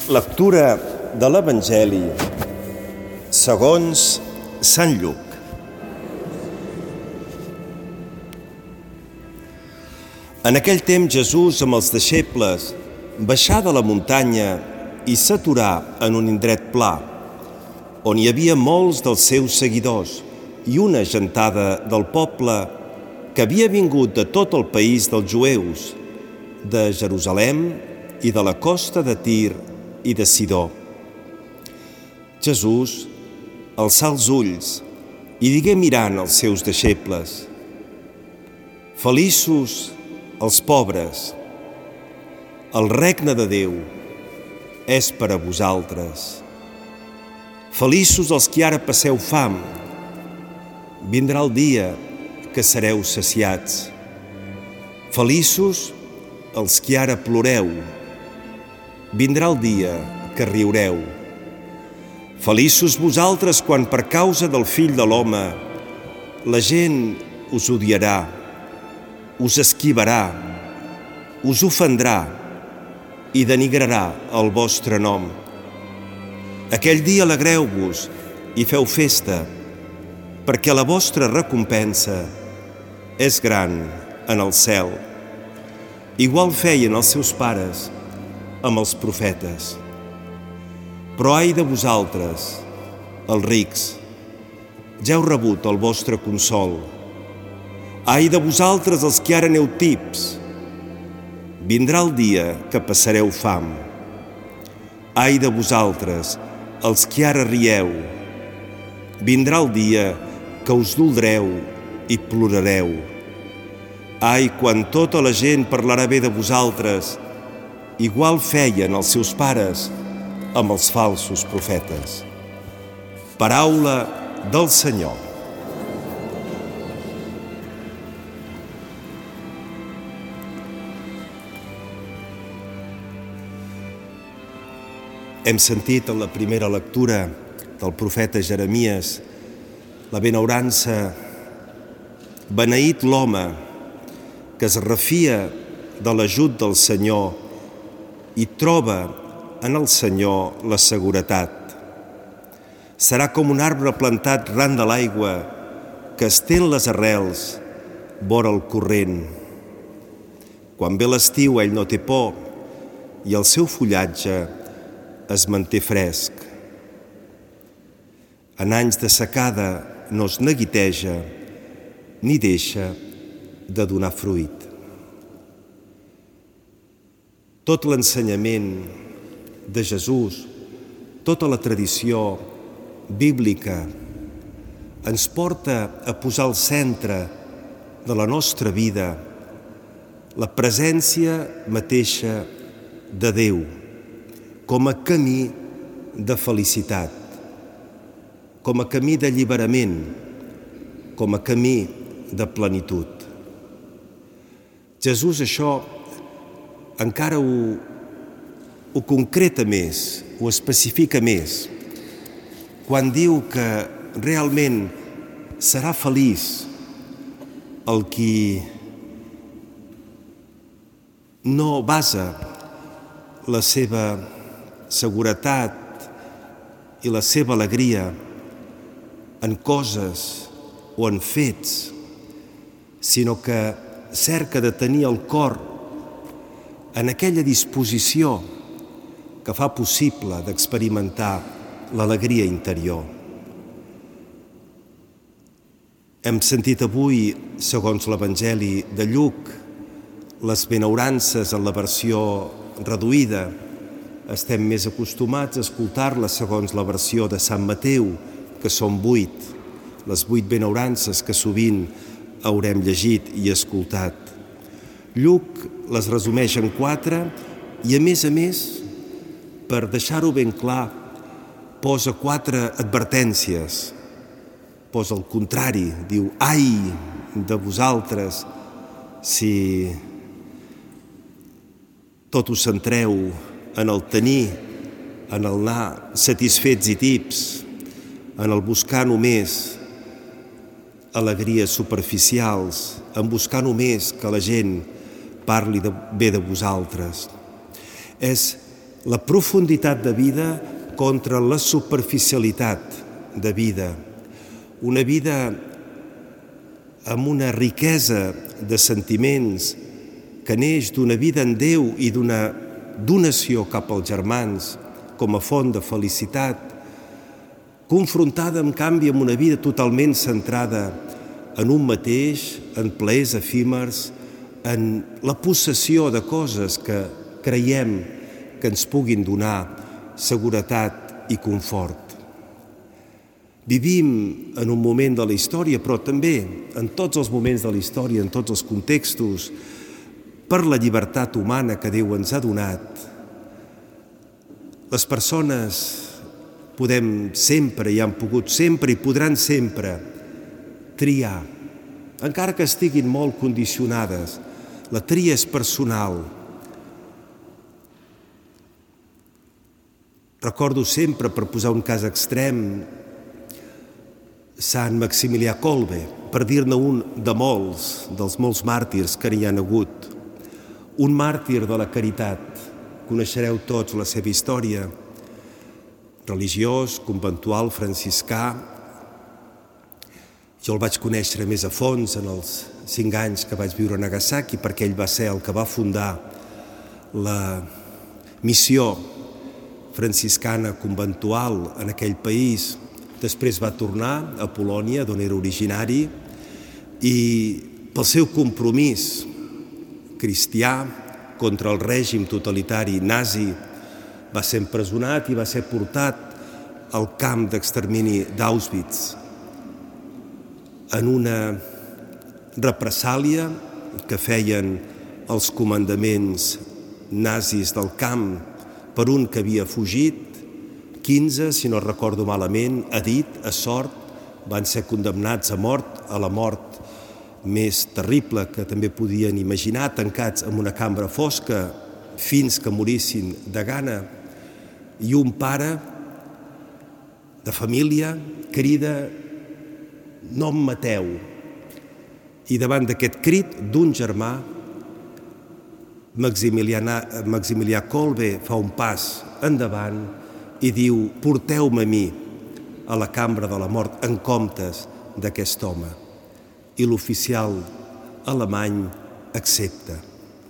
Lectura de l'Evangeli segons Sant Lluc. En aquell temps Jesús amb els deixebles baixà de la muntanya i s'aturà en un indret pla, on hi havia molts dels seus seguidors i una gentada del poble que havia vingut de tot el país dels jueus, de Jerusalem i de la costa de Tir i de Sidó. Jesús alçà els ulls i digué mirant els seus deixebles: «Feliços els pobres, el regne de Déu és per a vosaltres. Feliços els que ara passeu fam, vindrà el dia que sereu saciats. Feliços els que ara ploreu, vindrà el dia que riureu. Feliços vosaltres quan per causa del Fill de l'Home la gent us odiarà, us esquivarà, us ofendrà i denigrarà el vostre nom. Aquell dia alegreu-vos i feu festa, perquè la vostra recompensa és gran en el cel. Igual feien els seus pares amb els profetes. Però ai de vosaltres, els rics, ja heu rebut el vostre consol. Ai de vosaltres els que ara aneu tips, vindrà el dia que passareu fam. Ai de vosaltres els que ara rieu, vindrà el dia que us doldreu i plorareu. Ai, quan tota la gent parlarà bé de vosaltres, igual feien els seus pares amb els falsos profetes». Paraula del Senyor. Hem sentit en la primera lectura del profeta Jeremies la benaurança: «Beneït l'home que es refia de l'ajut del Senyor i troba en el Senyor la seguretat. Serà com un arbre plantat ran de l'aigua que estén les arrels vora el corrent. Quan ve l'estiu ell no té por i el seu fullatge es manté fresc. En anys de secada no es neguiteja ni deixa de donar fruit». Tot l'ensenyament de Jesús, tota la tradició bíblica ens porta a posar al centre de la nostra vida la presència mateixa de Déu com a camí de felicitat, com a camí d'alliberament, com a camí de plenitud. Jesús això encara ho concreta més, ho especifica més, quan diu que realment serà feliç el qui no basa la seva seguretat i la seva alegria en coses o en fets, sinó que cerca de tenir el cor en aquella disposició que fa possible d'experimentar l'alegria interior. Hem sentit avui, segons l'Evangeli de Lluc, les benaurances en la versió reduïda. Estem més acostumats a escoltar-les segons la versió de Sant Mateu, que són 8, les 8 benaurances que sovint haurem llegit i escoltat. Lluc les resumeix en 4 i, a més, per deixar-ho ben clar, posa 4 advertències. Posa el contrari, diu: «Ai de vosaltres si tot us centreu en el tenir, en el anar satisfets i tips, en el buscar només alegries superficials, en buscar només que la gent parli bé de vosaltres. És la profunditat de vida contra la superficialitat de vida. Una vida amb una riquesa de sentiments que neix d'una vida en Déu i d'una donació cap als germans com a font de felicitat, confrontada, en canvi, amb una vida totalment centrada en un mateix, en plaers efímers, en la possessió de coses que creiem que ens puguin donar seguretat i confort. Vivim en un moment de la història, però també en tots els moments de la història, en tots els contextos, per la llibertat humana que Déu ens ha donat. Les persones podem sempre, i han pogut sempre, i podran sempre triar, encara que estiguin molt condicionades. La tria és personal. Recordo sempre, per posar un cas extrem, Sant Maximilià Kolbe, per dir-ne un de molts, dels molts màrtirs que n'hi han hagut. Un màrtir de la caritat. Coneixereu tots la seva història. Religiós, conventual, franciscà. Jo el vaig conèixer més a fons en els 5 anys que vaig viure a Nagasaki, perquè ell va ser el que va fundar la missió franciscana conventual en aquell país. Després va tornar a Polònia, d'on era originari, i pel seu compromís cristià contra el règim totalitari nazi va ser empresonat i va ser portat al camp d'extermini d'Auschwitz en una represàlia que feien els comandaments nazis del camp per un que havia fugit. 15, si no recordo malament, a dit, a sort, van ser condemnats a mort, a la mort més terrible que també podien imaginar, tancats en una cambra fosca fins que morissin de gana. I un pare de família crida: no em mateu. I davant d'aquest crit d'un germà, Maximilià Kolbe fa un pas endavant i diu: porteu-me a mi a la cambra de la mort en comptes d'aquest home. I l'oficial alemany accepta.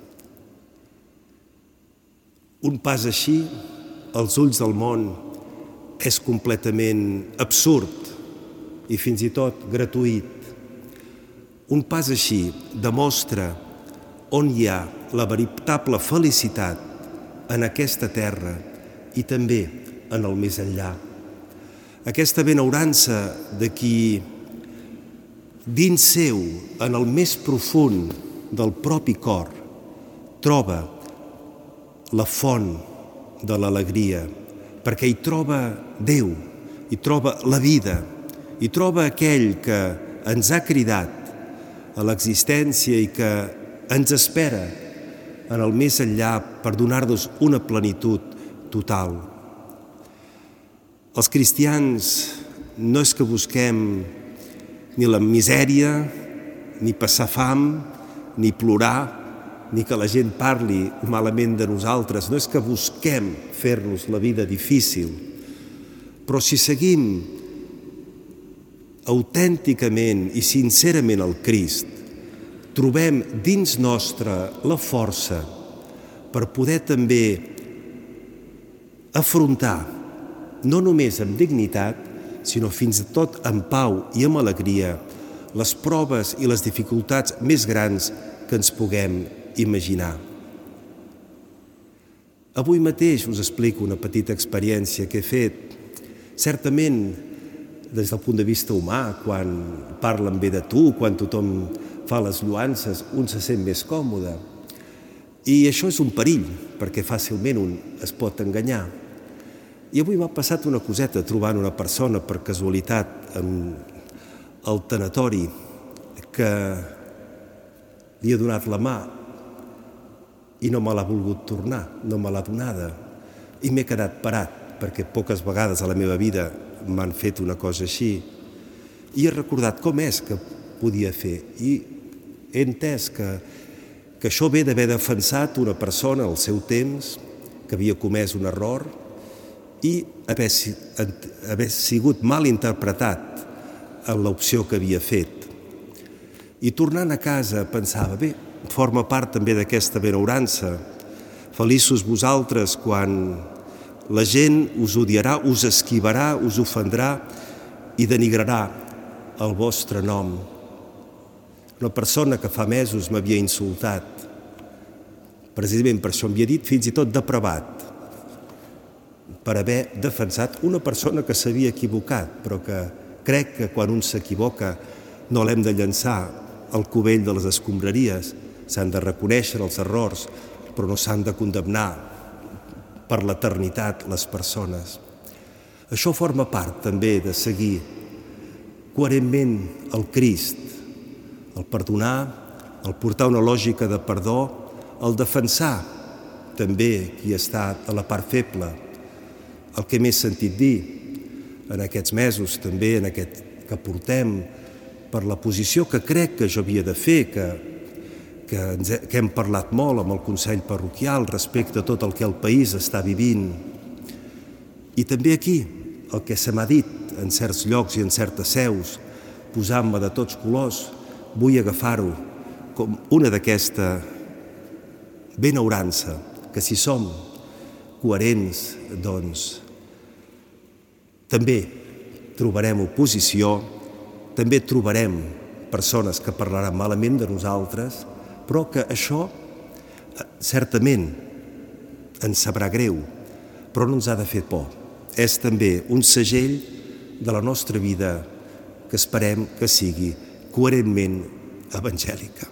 Un pas així, als ulls del món, és completament absurd i fins i tot gratuït. Un pas així demostra on hi ha la veritable felicitat en aquesta terra i també en el més enllà. Aquesta benaurança de qui dins seu, en el més profund del propi cor, troba la font de l'alegria, perquè hi troba Déu, hi troba la vida, hi troba aquell que ens ha cridat a l'existència i que ens espera en el més enllà per donar-nos una plenitud total. Els cristians no és que busquem ni la misèria, ni passar fam, ni plorar, ni que la gent parli malament de nosaltres. No és que busquem fer-nos la vida difícil, però si seguim autènticament i sincerament el Crist, trobem dins nostre la força per poder també afrontar, no només amb dignitat, sinó fins i tot amb pau i amb alegria, les proves i les dificultats més grans que ens puguem imaginar. Avui mateix us explico una petita experiència que he fet. Certament, des del punt de vista humà, quan parlen bé de tu, quan tothom fa les lloances, un se sent més còmode. I això és un perill, perquè fàcilment un es pot enganyar. I avui m'ha passat una coseta trobant una persona per casualitat al tanatori que li he donat la mà i no me l'ha volgut tornar, no me l'ha donada. I m'he quedat parat, perquè poques vegades a la meva vida m'han fet una cosa així. I he recordat com és que podia fer. I he entès que això ve d'haver defensat una persona al seu temps que havia comès un error i haver sigut mal interpretat en l'opció que havia fet. I tornant a casa pensava, bé, forma part també d'aquesta benaurança. Feliços vosaltres quan la gent us odiarà, us esquivarà, us ofendrà i denigrarà el vostre nom. Una persona que fa mesos m'havia insultat, precisament per això m'havia dit fins i tot depravat, per haver defensat una persona que s'havia equivocat, però que crec que quan un s'equivoca no l'hem de llançar al cubell de les escombraries, s'han de reconèixer els errors, però no s'han de condemnar per l'eternitat les persones. Això forma part també de seguir coherentment el Crist, el perdonar, el portar una lògica de perdó, el defensar també qui està a la part feble. El que m'he sentit dir en aquests mesos també, en aquest que portem, per la posició que crec que jo havia de fer, que hem parlat molt amb el Consell Parroquial respecte a tot el que el país està vivint. I també aquí, el que se m'ha dit en certs llocs i en certes seus, posant-me de tots colors, vull agafar-ho com una d'aquesta benaurança, que si som coherents, doncs també trobarem oposició, també trobarem persones que parlaran malament de nosaltres, però que això certament ens sabrà greu, però no ens ha de fer por. És també un segell de la nostra vida que esperem que sigui coherentment evangèlica.